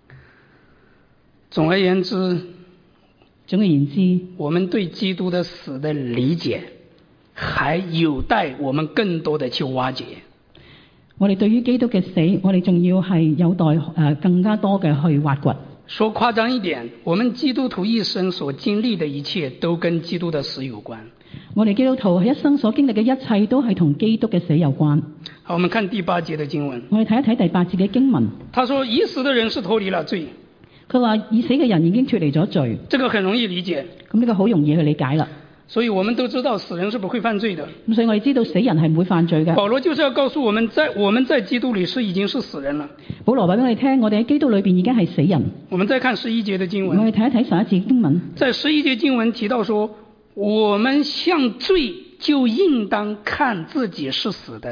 總而言之，我們對基督的死的理解，還有待我們更多的去挖掘。 我哋對於基督嘅死，我哋仲要係有待更加多嘅去挖掘。 說誇張一點，我們基督徒一生所經歷的一切，都跟基督的死有關。 我哋基督徒一生所經歷嘅一切，都係同基督嘅死有關。 好，我們看第8節的經文。 我哋睇一睇第8節嘅經文。 他說：已死的人是脫離了罪。 佢話已死嘅人已經脫離咗罪。 這個很容易理解。 咁呢個好容易去理解啦。 所以我們都知道死人是不會犯罪的。 咁所以我哋知道死人係唔會犯罪嘅。 保羅就是要告訴我們在基督裏已經是死人了。 保羅話俾我哋聽，我哋喺基督裏邊已經係死人。 我們再看11節的經文。 我哋睇一睇11節經文。 在11節經文提到說，我們向罪就應當看自己是死的。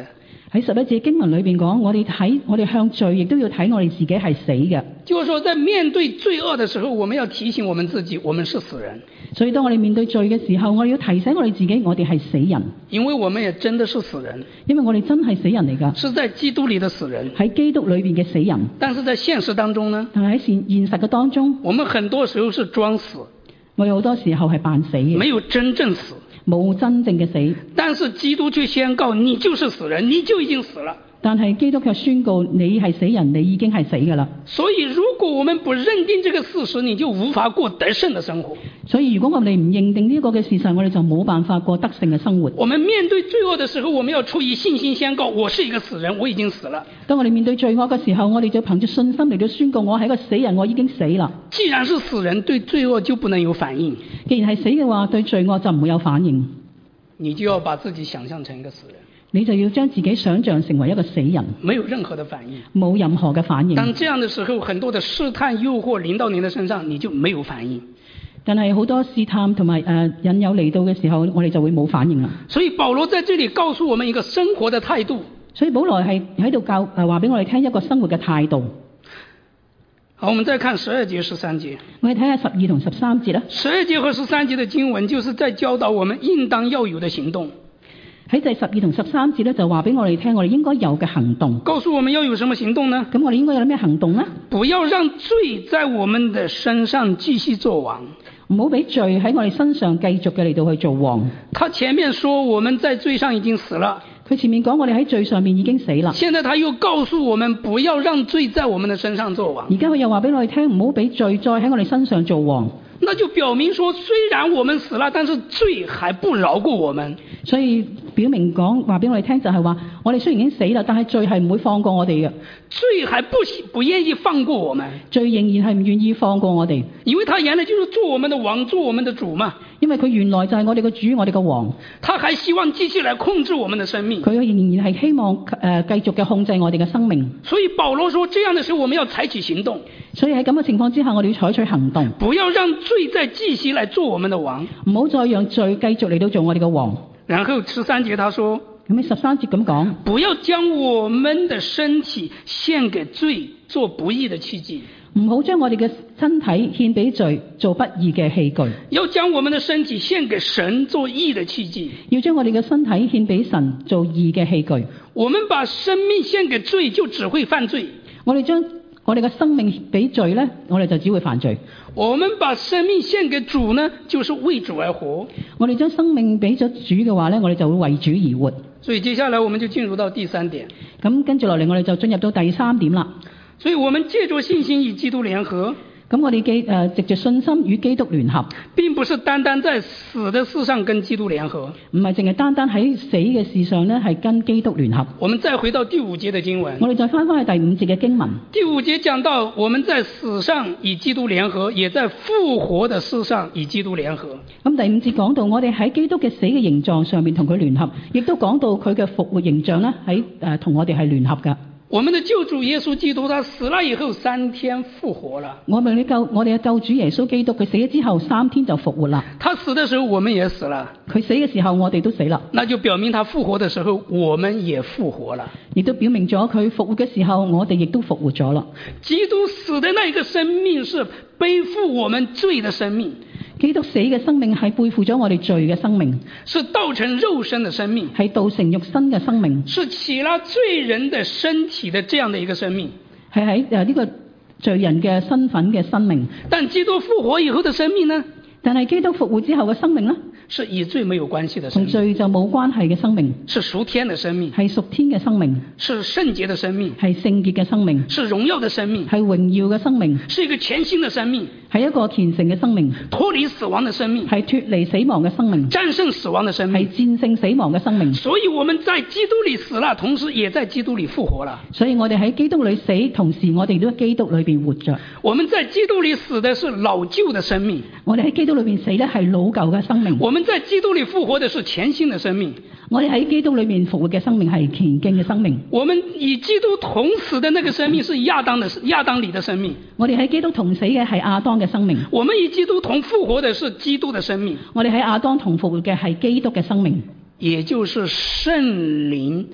喺11節經文裏邊講，我哋向罪亦都要睇我哋自己係死嘅。 就是說在面對罪惡的時候，我們要提醒我們自己，我們是死人。 所以當我哋面對罪嘅時候，我哋要提醒我哋自己，我哋係死人。 因為我們也真的是死人， 因為我哋真係死人嚟㗎， 是在基督裏的死人。 喺基督裏邊嘅死人。 但是在現實當中呢， 但係喺現實嘅當中， 我們很多時候是裝死， 我哋好多時候係扮死嘅， 沒有真正死， 冇真正嘅死。 但是基督卻宣告你就是死人，你就已經死了。 但係基督卻宣告你係死人，你已經係死㗎啦。 所以如果我們不認定這個事實，你就無法過得勝的生活。 所以如果我哋唔認定呢個嘅事實，我哋就冇辦法過得勝嘅生活。 我們面對罪惡的時候，我們要出於信心宣告我是一個死人，我已經死了。 當我哋面對罪惡嘅時候，我哋就憑住信心嚟到宣告我係一個死人，我已經死啦。 既然是死人，對罪惡就不能有反應。 既然係死嘅話，對罪惡就唔會有反應。 你就要把自己想象成一個死人， 你就要將自己想象成為一個死人， 沒有任何的反應， 冇任何嘅反應。 當這樣的時候，很多的試探誘惑臨到你的身上，你就沒有反應。 但係好多試探同埋引誘嚟到嘅時候，我哋就會冇反應啦。 所以保羅在這裡告訴我們一個生活的態度。 所以保羅係喺度話俾我哋聽一個生活嘅態度。 好，我們再看12節、13節。 我哋睇下12同13節啦。 12節和13節的經文就是在教導我們應當要有的行動。 喺第12同13節咧，就話俾我哋聽，我哋應該有嘅行動。 告訴我們要有什麼行動呢？ 咁我哋應該有咩行動呢？ 不要讓罪在我們的身上繼續作王。 唔好俾罪喺我哋身上繼續嘅嚟到去做王。 他前面說我們在罪上已經死了。 佢前面講我哋喺罪上面已經死啦。 現在他又告訴我們不要讓罪在我們的身上作王。 而家佢又話俾我哋聽，唔好俾罪再喺我哋身上做王。 那就表明說，雖然我們死了，但是罪還不饒過我們。 所以表明話俾我哋聽就係話，我哋雖然已經死啦，但係罪係唔會放過我哋嘅。 罪還不願意放過我們。 罪仍然係唔願意放過我哋。 因為他原來就是做我們的王，做我們的主嘛。 因為佢原來就係我哋嘅主，我哋嘅王。 他還希望繼續來控制我們的生命。 佢仍然係希望繼續嘅控制我哋嘅生命。 所以保羅說，這樣的時候我們要採取行動。 所以喺咁嘅情況之下，我哋要採取行動。 不要讓罪再繼續來做我們的王。 唔好再讓罪繼續嚟到做我哋嘅王。 然後13節他說， 咁喺13節咁講， 不要將我們的身體獻給罪，做不義的器具。 唔好將我哋嘅身體獻俾罪，做不義嘅器具。 要將我們的身體獻給神，做義的器具。 要將我哋嘅身體獻俾神，做義嘅器具。 我們把生命獻給罪，就只會犯罪。 我哋將我哋嘅生命俾罪呢，我哋就只會犯罪。 我們把生命獻給主呢，就是為主而活。 我哋將生命俾咗主嘅話呢，我哋就會為主而活。 所以接下來我們就進入到第3點。 咁跟住落嚟，我哋就進入到第3點啦。 所以我們借着信心與基督聯合。 咁我哋藉着信心與基督聯合， 並不是單單在死的事上跟基督聯合， 唔係淨係單單喺死嘅事上呢，係跟基督聯合。 我們再回到第5節的經文， 我哋再翻去第5節嘅經文。 第5節講到我們在死上與基督聯合，也在復活的事上與基督聯合。 咁第5節講到我哋喺基督嘅死嘅形狀上面同佢聯合，亦都講到佢嘅復活形象呢，喺同我哋係聯合噶。 我們的救主耶穌基督，他死了以後3天復活了。 我哋嘅救主耶穌基督，佢死咗之後3天就復活啦。 他死的時候，我們也死了。 佢死嘅時候，我哋都死啦。 那就表明他復活的時候，我們也復活了。 亦都表明咗佢復活嘅時候，我哋亦都復活咗啦。 基督死的那一個生命是背負我們罪的生命。 基督死嘅生命係背負咗我哋罪嘅生命， 是道成肉身的生命， 係道成肉身嘅生命， 是起了罪人的身體的這樣的一個生命， 係喺呢個罪人嘅身份嘅生命。 但基督復活以後的生命呢？ 但係基督復活之後嘅生命呢？ 是與罪沒有關係的生命， 同罪就冇關係嘅生命， 是屬天的生命， 係屬天嘅生命， 是聖潔的生命， 係聖潔嘅生命， 是榮耀的生命， 係榮耀嘅生命， 是一個全新的生命， 係一個虔誠嘅生命， 脫離死亡的生命， 係脫離死亡嘅生命， 戰勝死亡的生命， 係戰勝死亡嘅生命。 所以我們在基督裏死了，同時也在基督裏復活了。 所以我哋喺基督裏死，同時我哋都喺基督裏邊活着。 我們在基督裏死的是老舊的生命， 我哋喺基督裏邊死咧係老舊嘅生命。 我們在基督裏復活的是全新的生命。 我哋喺基督裏面復活嘅生命係前進嘅生命。 我們與基督同死的那個生命是亞當裏的生命。 我哋喺基督同死嘅係亞當嘅生命。 我們與基督同復活的是基督的生命。 我哋喺亞當同復活嘅係基督嘅生命。 也就是聖靈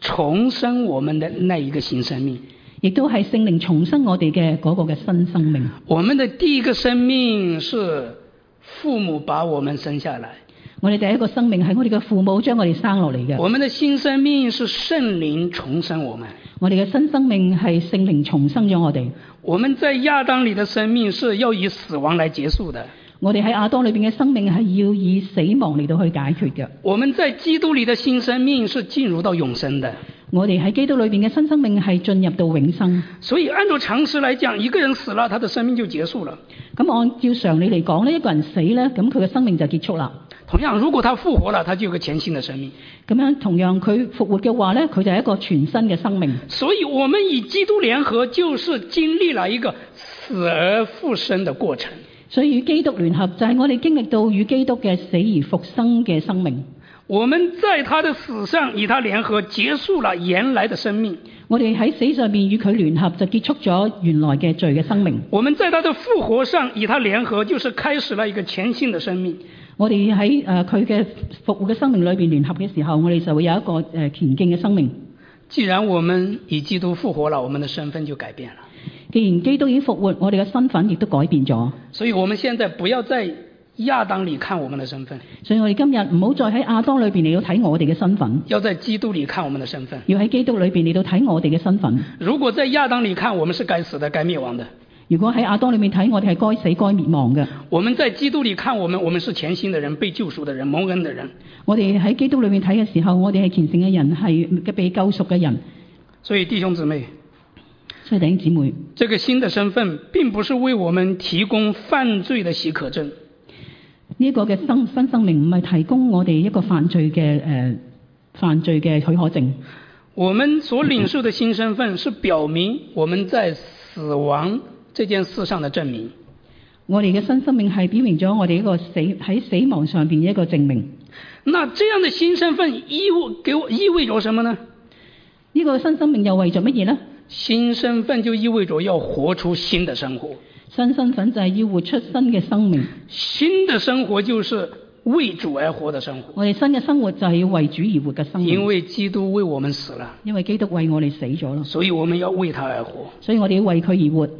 重生我們的那一個新生命。 亦都係聖靈重生我哋嘅嗰個嘅新生命。 我們的第一個生命是父母把我們生下來， 我哋第一個生命係我哋嘅父母將我哋生落嚟嘅。 我們的新生命是聖靈重生我們， 我哋嘅新生命係聖靈重生咗我哋。 我們在亞當裏的生命是要以死亡來結束的， 我哋喺亞當裏邊嘅生命係要以死亡嚟到去解決嘅。 我們在基督裏的新生命是進入到永生的。 我哋喺基督裏邊嘅新生命係進入到永生。 所以按照常識來講，一個人死了，他的生命就結束了。 咁按照常理嚟講呢，一個人死咧，咁佢嘅生命就結束啦。 同樣，如果他復活了，他就有個全新的生命。 咁樣同樣佢復活嘅話咧，佢就係一個全新嘅生命。 所以我們與基督聯合，就是經歷了一個死而復生的過程。 所以與基督聯合就係我哋經歷到與基督嘅死而復生嘅生命。 我們在他的死上與他聯合，結束了原來的生命。 我哋喺死上面與佢聯合，就結束咗原來嘅罪嘅生命。 我們在他的復活上與他聯合，就是開始了一個全新的生命。 我哋喺佢嘅復活嘅生命裏邊聯合嘅時候，我哋就會有一個前進嘅生命。 既然我們與基督復活了，我們的身份就改變了。 既然基督已經復活，我哋嘅身份亦都改變咗。 所以我們現在不要在亞當裏看我們的身份， 所以我哋今日唔好再喺亞當裏邊嚟到睇我哋嘅身份， 要在基督裏看我們的身份。 要喺基督裏邊嚟到睇我哋嘅身份。 如果在亞當裏看，我們是該死的、該滅亡的。 如果喺亞當裏面睇，我哋係該死該滅亡嘅。 我們在基督裏看，我們是全新的人，被救贖的人，蒙恩的人。 我哋喺基督裏面睇嘅時候，我哋係虔誠嘅人，係被救贖嘅人。所以弟兄姊妹， 弟兄姊妹， 這個新的身份並不是為我們提供犯罪的許可證。 呢個嘅新生命唔係提供我哋一個犯罪嘅許可證。 我們所領受的新身份是表明我們在死亡這件事上的證明。 我哋嘅新生命係表明咗我哋一個喺死亡上邊嘅一個證明。 那這樣的新身份意味着什麼呢？ 呢個新生命又為咗乜嘢呢？ 新身份就意味着要活出新的生活。 新身份就係要活出新嘅生命。 新的生活就是為主而活的生活。 我哋新嘅生活就係要為主而活嘅生命。 因為基督為我們死了。 因為基督為我哋死咗啦。 所以我們要為他而活。 所以我哋要為佢而活。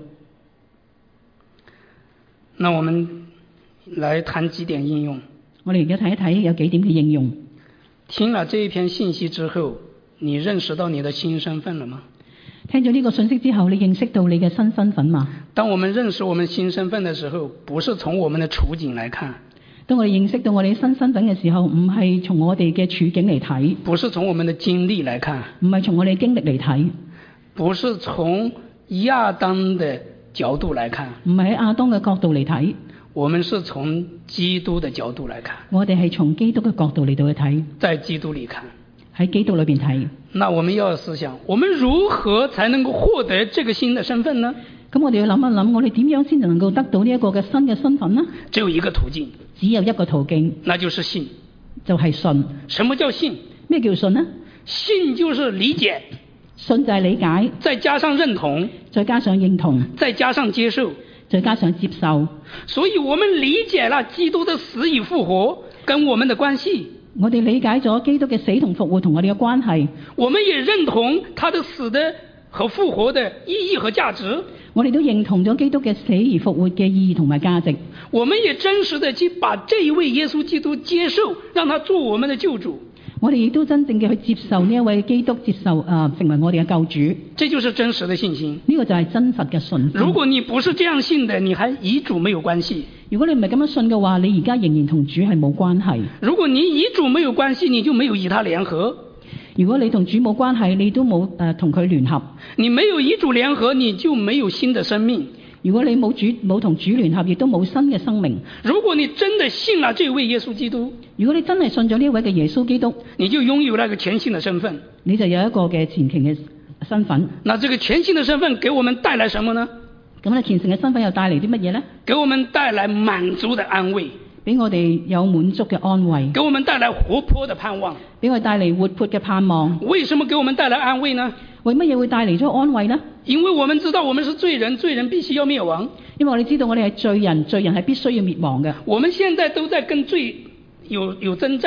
那我們來談幾點應用。 我哋而家睇一睇有幾點嘅應用。 聽了這一篇信息之後，你認識到你的新身份了嗎？ 聽咗呢個信息之後，你認識到你嘅新身份嗎？ 當我們認識我們新身份的時候，不是從我們的處境來看。 當我哋認識到我哋新身份嘅時候，唔係從我哋嘅處境嚟睇， 不是從我們的經歷來看， 唔係從我哋經歷嚟睇， 不是從亞當的角度來看， 唔係喺亞當嘅角度嚟睇， 我們是從基督的角度來看。 我哋係從基督嘅角度嚟到去睇， 在基督裏看， 喺基督裏邊睇。 那我們要思想，我們如何才能夠獲得這個新的身份呢？ 咁我哋要諗一諗，我哋點樣先能夠得到呢一個嘅新嘅身份呢？ 只有一個途徑， 只有一個途徑， 那就是信， 就係信。 什麼叫信？ 咩叫信呢？ 信就是理解， 信就係理解， 再加上認同， 再加上認同， 再加上接受， 再加上接受。 所以我們理解了基督的死與復活跟我們的關係。 我哋理解咗基督嘅死同復活同我哋嘅關係。 我們也認同他的死的和復活的意義和價值。 我哋都認同咗基督嘅死而復活嘅意義同埋價值。 我們也真實地去把這一位耶穌基督接受，讓他做我們的救主。 我哋亦都真正嘅去接受呢一位基督，接受成為我哋嘅救主。 這就是真實的信心。 呢個就係真實嘅信心。 如果你不是這樣信的，你還與主沒有關係。 如果你唔係咁樣信嘅話，你而家仍然同主係冇關係。 如果你與主沒有關係，你就沒有與他聯合。 如果你同主冇關係，你都冇同佢聯合。 你沒有與主聯合，你就沒有新的生命。 如果你冇同主聯合，亦都冇新嘅生命。 如果你真的信了這位耶穌基督， 如果你真係信咗呢位嘅耶穌基督， 你就擁有那個全新的身份， 你就有一個嘅虔誠嘅身份。 那這個全新的身份給我們帶來什麼呢？ 咁你虔誠嘅身份又帶嚟啲乜嘢呢？ 給我們帶來滿足的安慰， 俾我哋有滿足嘅安慰， 給我們帶來活潑的盼望， 俾我哋帶嚟活潑嘅盼望。 為什麼給我們帶來安慰呢？ 為乜嘢會帶嚟咗安慰呢？ 因為我們知道我們是罪人，罪人必須要滅亡。 因為我哋知道我哋係罪人，罪人係必須要滅亡嘅。 我們現在都在跟罪有征戰，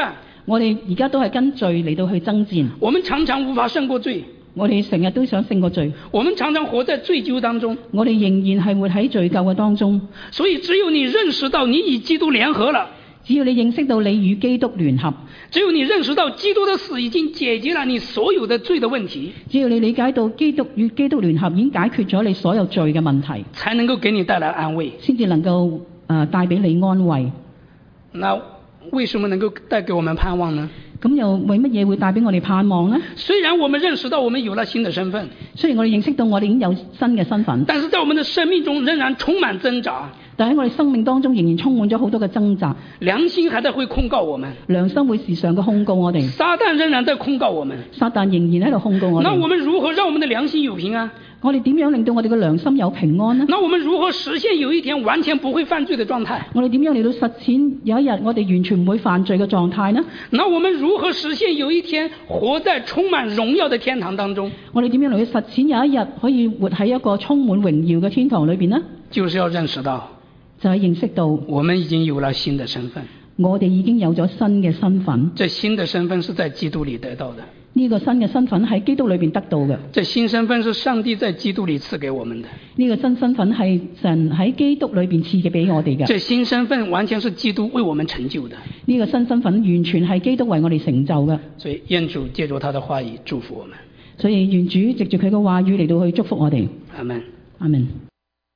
我哋而家都係跟罪嚟到去爭戰， 我們常常無法勝過罪， 我哋成日都想勝過罪， 我們常常活在罪疚當中。 我哋仍然係活喺罪疚嘅當中。 所以只有你認識到你與基督聯合了， 只要你認識到你與基督聯合， 只有你認識到基督的死已經解決了你所有的罪的問題， 只要你理解到基督與基督聯合已經解決咗你所有罪嘅問題， 才能夠給你帶來安慰， 先至能夠帶俾你安慰。 那為什麼能夠帶給我們盼望呢？ 咁又為乜嘢會帶俾我哋盼望呢？ 雖然我們認識到我們有了新的身份， 雖然我哋認識到我哋已經有新嘅身份， 但是在我們的生命中仍然充滿掙扎， 但喺我哋生命當中仍然充滿咗好多嘅掙扎， 良心還在會控告我們， 良心會時常嘅控告我哋， 撒旦仍然在控告我們， 撒旦仍然喺度控告我哋。 那我們如何讓我們的良心有平安？ 我哋點樣令到我哋嘅良心有平安呢？ 那我們如何實現有一天完全不會犯罪的狀態？ 我哋點樣嚟到實踐有一日我哋完全唔會犯罪嘅狀態呢？ 那我們如何實現有一天活在充滿榮耀的天堂當中？ 我哋點樣嚟到實踐有一日可以活喺一個充滿榮耀嘅天堂裏邊呢？ 就是要認識到， 就係認識到我們已經有了新的身份， 我哋已經有咗新嘅身份。 這新的身份是在基督裏得到的。 呢個新嘅身份喺基督裏邊得到嘅。 這新身份是上帝在基督裏賜給我們的。 呢個新身份係神喺基督裏邊賜嘅俾我哋嘅。 這新身份完全是基督為我們成就的。 呢個新身份完全係基督為我哋成就嘅。 所以願主借助他的話語祝福我們。 所以願主藉住佢嘅話語嚟到去祝福我哋。 阿門。 阿門。